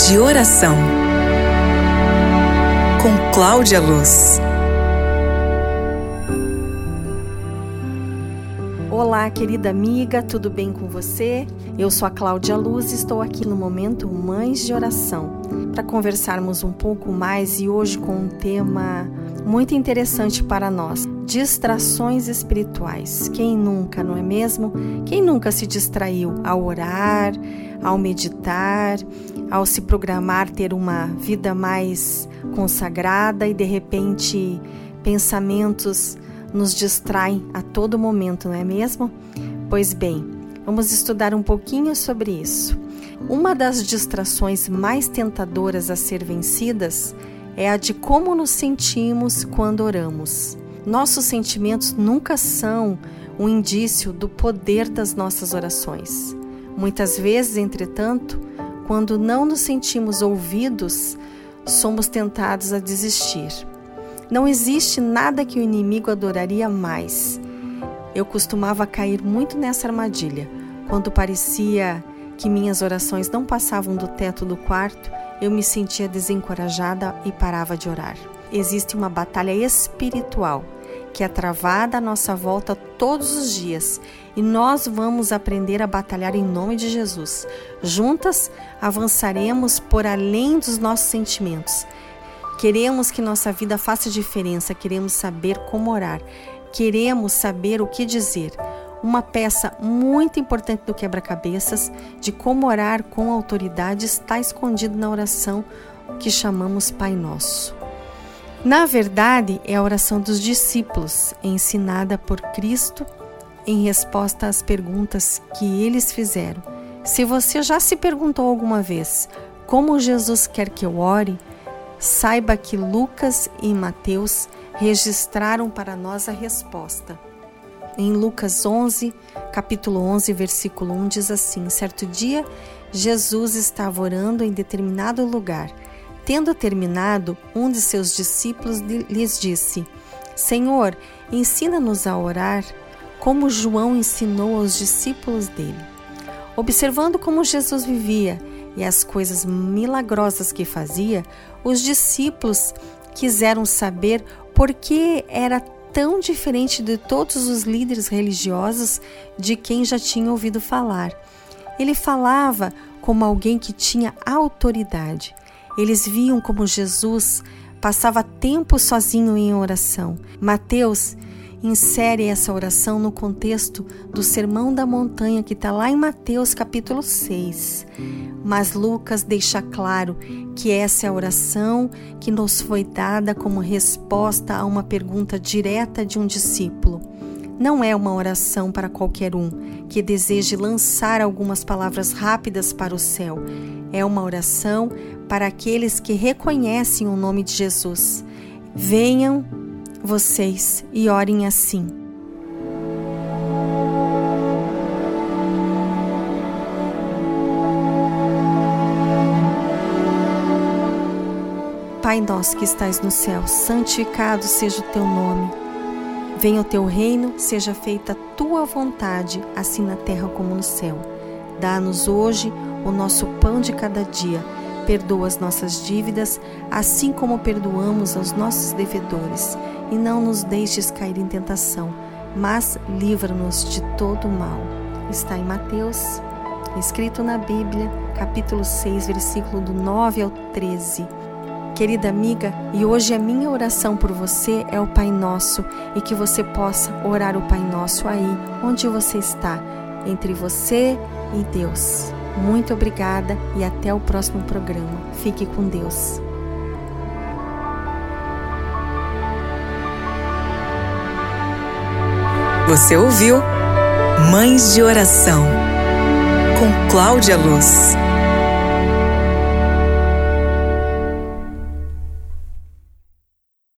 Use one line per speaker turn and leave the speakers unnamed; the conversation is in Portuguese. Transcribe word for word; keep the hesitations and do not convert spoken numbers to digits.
de Oração, com Cláudia Luz.
Olá, querida amiga, tudo bem com você? Eu sou a Cláudia Luz e estou aqui no Momento Mães de Oração para conversarmos um pouco mais e hoje com um tema muito interessante para nós: distrações espirituais. Quem nunca, não é mesmo? Quem nunca se distraiu ao orar, ao meditar, ao se programar ter uma vida mais consagrada e de repente pensamentos nos distraem a todo momento, não é mesmo? Pois bem, vamos estudar um pouquinho sobre isso. Uma das distrações mais tentadoras a ser vencidas é a de como nos sentimos quando oramos. Nossos sentimentos nunca são um indício do poder das nossas orações. Muitas vezes, entretanto, quando não nos sentimos ouvidos, somos tentados a desistir. Não existe nada que o inimigo adoraria mais. Eu costumava cair muito nessa armadilha. Quando parecia que minhas orações não passavam do teto do quarto, eu me sentia desencorajada e parava de orar. Existe uma batalha espiritual que é travada à nossa volta todos os dias e nós vamos aprender a batalhar em nome de Jesus. Juntas avançaremos por além dos nossos sentimentos. Queremos que nossa vida faça diferença, queremos saber como orar, queremos saber o que dizer. Uma peça muito importante do quebra-cabeças de como orar com autoridade está escondido na oração que chamamos Pai Nosso. Na verdade, é a oração dos discípulos, ensinada por Cristo em resposta às perguntas que eles fizeram. Se você já se perguntou alguma vez como Jesus quer que eu ore, saiba que Lucas e Mateus registraram para nós a resposta. Em Lucas onze, capítulo onze, versículo um, diz assim: certo dia, Jesus estava orando em determinado lugar. Tendo terminado, um de seus discípulos lhes disse: Senhor, ensina-nos a orar, como João ensinou aos discípulos dele. Observando como Jesus vivia e as coisas milagrosas que fazia, os discípulos quiseram saber por que era tão diferente de todos os líderes religiosos de quem já tinham ouvido falar. Ele falava como alguém que tinha autoridade. Eles viam como Jesus passava tempo sozinho em oração. Mateus insere essa oração no contexto do Sermão da Montanha, que está lá em Mateus capítulo seis. Mas Lucas deixa claro que essa é a oração que nos foi dada como resposta a uma pergunta direta de um discípulo. Não é uma oração para qualquer um que deseje lançar algumas palavras rápidas para o céu. É uma oração para aqueles que reconhecem o nome de Jesus. Venham vocês e orem assim. Pai nosso que estais no céu, santificado seja o teu nome. Venha o teu reino, seja feita a tua vontade, assim na terra como no céu. Dá-nos hoje o nosso pão de cada dia. Perdoa as nossas dívidas, assim como perdoamos aos nossos devedores. E não nos deixes cair em tentação, mas livra-nos de todo mal. Está em Mateus, escrito na Bíblia, capítulo seis, versículo do nove ao treze. Querida amiga, e hoje a minha oração por você é o Pai Nosso, e que você possa orar o Pai Nosso aí, onde você está, entre você e Deus. Muito obrigada e até o próximo programa. Fique com Deus.
Você ouviu Mães de Oração, com Cláudia Luz.